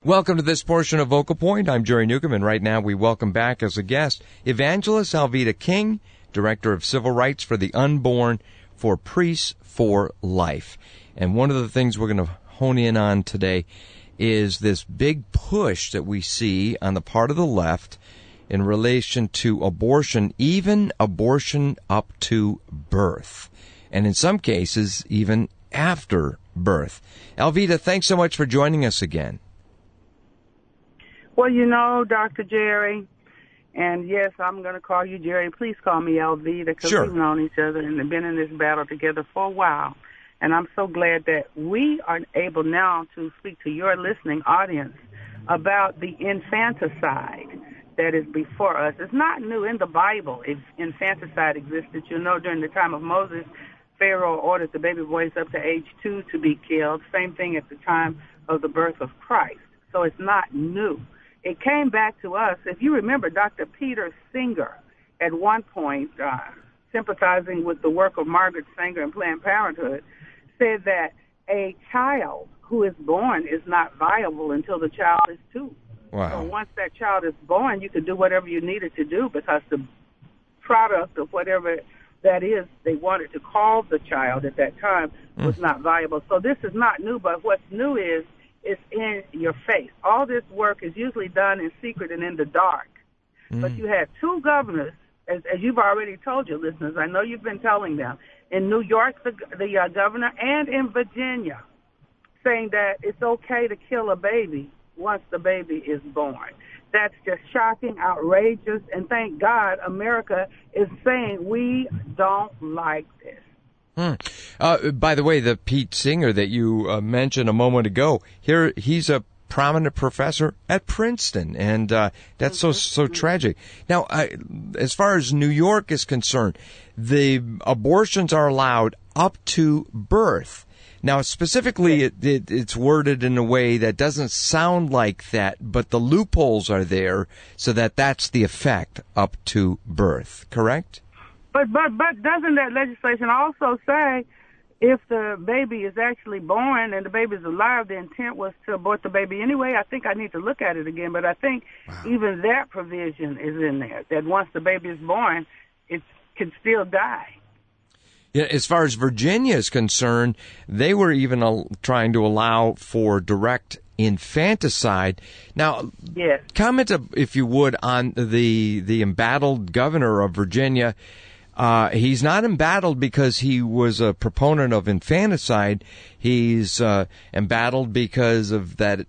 Welcome to this portion of Vocal Point. I'm Jerry Newcomb, and right now we welcome back as a guest Evangelist Alveda King, Director of Civil Rights for the Unborn for Priests for Life. And one of the things we're going to hone in on today is this big push that we see on the part of the left in relation to abortion, even abortion up to birth, and in some cases, even after birth. Alveda, thanks so much for joining us again. Well, you know, Dr. Jerry, and yes, I'm going to call you Jerry. Please call me Alveda because Sure. we've known each other and have been in this battle together for a while. And I'm so glad that we are able now to speak to your listening audience about the infanticide that is before us. It's not new in the Bible. If infanticide existed, you know, during the time of Moses, Pharaoh ordered the baby boys up to age 2 to be killed. Same thing at the time of the birth of Christ. So it's not new. It came back to us. If you remember, Dr. Peter Singer, at one point, sympathizing with the work of Margaret Sanger and Planned Parenthood, said that a child who is born is not viable until the child is 2. Wow. So once that child is born, you can do whatever you needed to do because the product of whatever that is they wanted to call the child at that time was not viable. So this is not new, but what's new is it's in your face. All this work is usually done in secret and in the dark. But you had 2 governors, as you've already told your listeners, I know you've been telling them, in New York, the governor, and in Virginia, saying that it's okay to kill a baby once the baby is born. That's just shocking, outrageous, and thank God America is saying we don't like this. By the way, the Pete Singer that you mentioned a moment ago, here he's a prominent professor at Princeton, and that's so tragic. Now, as far as New York is concerned, the abortions are allowed up to birth. Now, specifically, it's worded in a way that doesn't sound like that, but the loopholes are there so that that's the effect up to birth, correct? But doesn't that legislation also say if the baby is actually born and the baby is alive, the intent was to abort the baby anyway? I think I need to look at it again, but I think even that provision is in there, that once the baby is born, it can still die. Yeah, as far as Virginia is concerned, they were even trying to allow for direct infanticide. Now, yes. Comment, if you would, on the embattled governor of Virginia. He's not embattled because he was a proponent of infanticide. He's embattled because of that,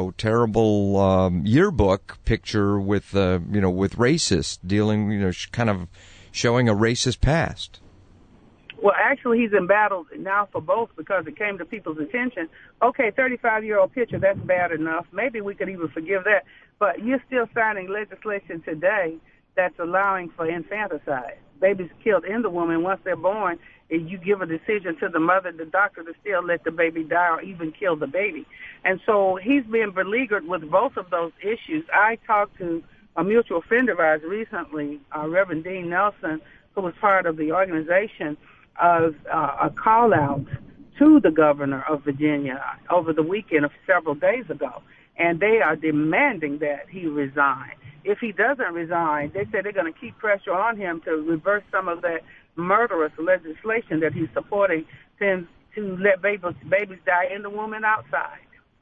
terrible yearbook picture with racists dealing, kind of showing a racist past. Well, actually, he's embattled now for both because it came to people's attention. Okay, 35-year-old picture, that's bad enough. Maybe we could even forgive that. But you're still signing legislation today that's allowing for infanticide. Babies killed in the womb, once they're born, and you give a decision to the mother, the doctor, to still let the baby die or even kill the baby. And so he's been beleaguered with both of those issues. I talked to a mutual friend of ours recently, Reverend Dean Nelson, who was part of the organization of a call-out to the governor of Virginia over the weekend of several days ago, and they are demanding that he resign. If he doesn't resign, they say they're going to keep pressure on him to reverse some of that murderous legislation that he's supporting to let babies die in the womb and outside.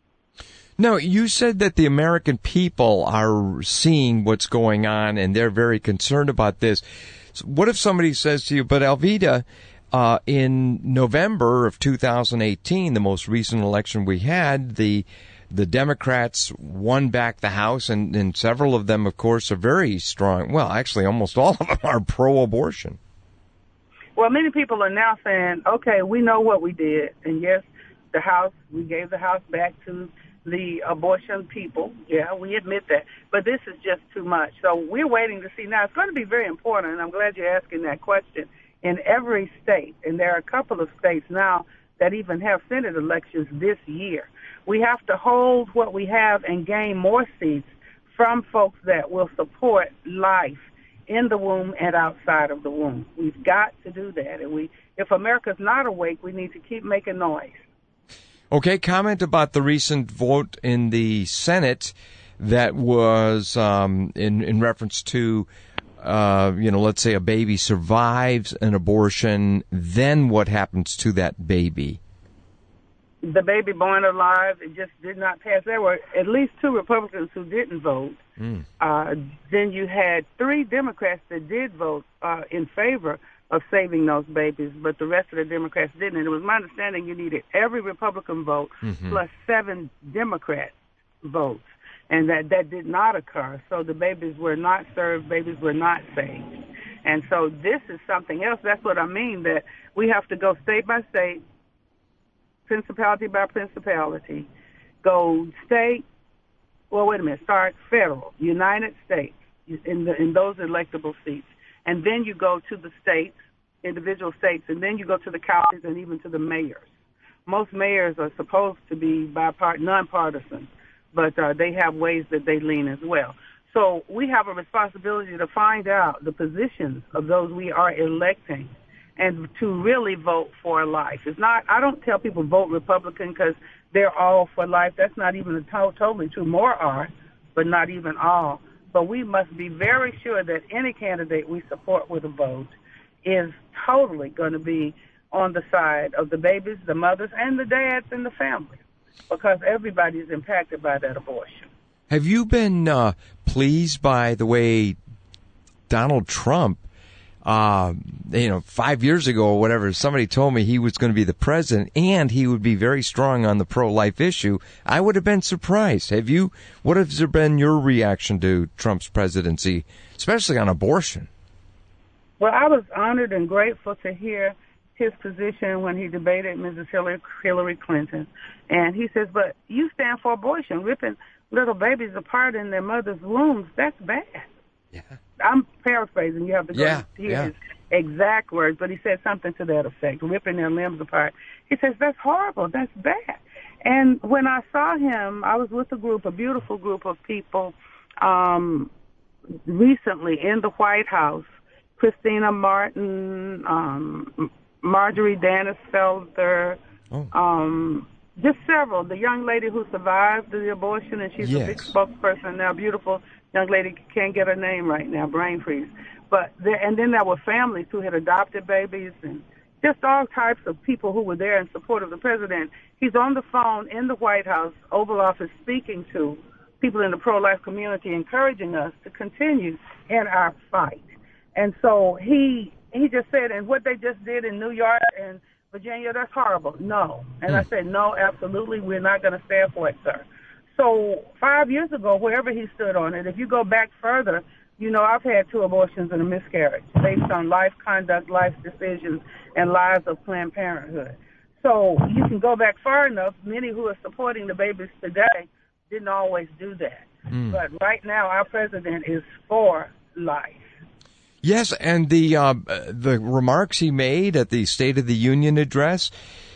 No, you said that the American people are seeing what's going on and they're very concerned about this. So what if somebody says to you, but Alveda, in November of 2018, the most recent election we had, the Democrats won back the House, and several of them, of course, are very strong. Well, actually, almost all of them are pro-abortion. Well, many people are now saying, okay, we know what we did. And yes, we gave the House back to the abortion people. Yeah, we admit that. But this is just too much. So we're waiting to see. Now, it's going to be very important, and I'm glad you're asking that question. In every state, and there are a couple of states now that even have Senate elections this year, we have to hold what we have and gain more seats from folks that will support life in the womb and outside of the womb. We've got to do that. And if America's not awake, we need to keep making noise. Okay, comment about the recent vote in the Senate that was in reference to, let's say a baby survives an abortion, then what happens to that baby? The baby born alive, it just did not pass. There were at least 2 Republicans who didn't vote. Then you had 3 Democrats that did vote in favor of saving those babies, but the rest of the Democrats didn't. And it was my understanding you needed every Republican vote plus 7 Democrat votes, and that did not occur. So the babies were not served, babies were not saved. And so this is something else. That's what I mean, that we have to go state by state, principality by principality, go state, start federal, United States, in those electable seats. And then you go to the states, individual states, and then you go to the counties and even to the mayors. Most mayors are supposed to be nonpartisan, but they have ways that they lean as well. So we have a responsibility to find out the positions of those we are electing and to really vote for life. It's not, I don't tell people vote Republican because they're all for life. That's not even totally true. More are, but not even all. But we must be very sure that any candidate we support with a vote is totally going to be on the side of the babies, the mothers, and the dads and the families, because everybody is impacted by that abortion. Have you been pleased by the way Donald Trump, 5 years ago or whatever, somebody told me he was going to be the president and he would be very strong on the pro-life issue? I would have been surprised. What has been your reaction to Trump's presidency, especially on abortion? Well, I was honored and grateful to hear his position when he debated Mrs. Hillary Clinton. And he says, but you stand for abortion, ripping little babies apart in their mother's wombs. That's bad. Yeah. I'm paraphrasing. You have to go hear his exact words, but he said something to that effect, ripping their limbs apart. He says, that's horrible. That's bad. And when I saw him, I was with a beautiful group of people recently in the White House. Christina Martin, Marjorie Danisfelder, just several. The young lady who survived the abortion, and she's a big spokesperson now, beautiful young lady, can't get her name right now, brain freeze. And then there were families who had adopted babies and just all types of people who were there in support of the president. He's on the phone in the White House, Oval Office, speaking to people in the pro-life community, encouraging us to continue in our fight. And so he just said, and what they just did in New York and Virginia, that's horrible. No. And I said, no, absolutely, we're not going to stand for it, sir. So 5 years ago, wherever he stood on it, if you go back further, I've had 2 abortions and a miscarriage based on life conduct, life decisions, and lives of Planned Parenthood. So you can go back far enough. Many who are supporting the babies today didn't always do that. But right now, our president is for life. Yes, and the remarks he made at the State of the Union address,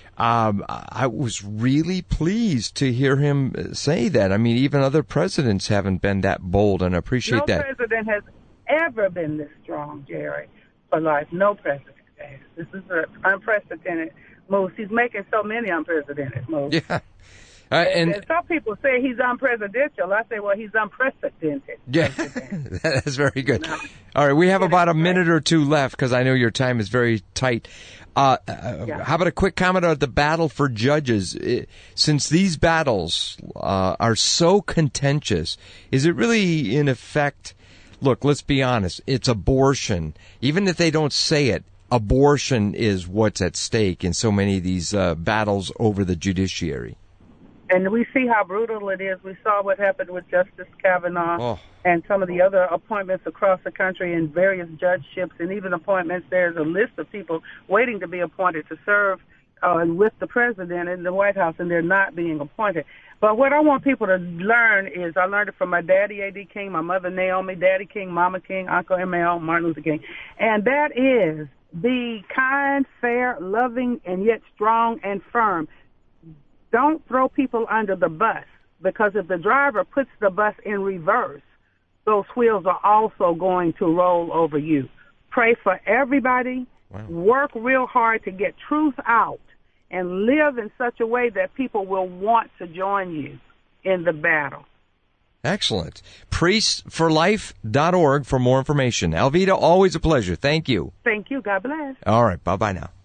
I was really pleased to hear him say that. I mean, even other presidents haven't been that bold, and I appreciate that. No president has ever been this strong, Jerry, for life. No president has. This is an unprecedented move. He's making so many unprecedented moves. Yeah. And some people say he's unpresidential. I say, well, he's unprecedented. Yeah, that's very good. All right, we have about a minute or two left because I know your time is very tight. How about a quick comment on the battle for judges? Since these battles are so contentious, is it really, in effect, look, let's be honest, it's abortion. Even if they don't say it, abortion is what's at stake in so many of these battles over the judiciary. And we see how brutal it is. We saw what happened with Justice Kavanaugh and some of the other appointments across the country in various judgeships and even appointments. There's a list of people waiting to be appointed to serve with the president in the White House, and they're not being appointed. But what I want people to learn is, I learned it from my daddy, A.D. King, my mother, Naomi, Daddy King, Mama King, Uncle M.L., Martin Luther King, and that is be kind, fair, loving, and yet strong and firm. Don't throw people under the bus, because if the driver puts the bus in reverse, those wheels are also going to roll over you. Pray for everybody. Wow. Work real hard to get truth out and live in such a way that people will want to join you in the battle. Excellent. Priestsforlife.org for more information. Alveda, always a pleasure. Thank you. Thank you. God bless. All right. Bye-bye now.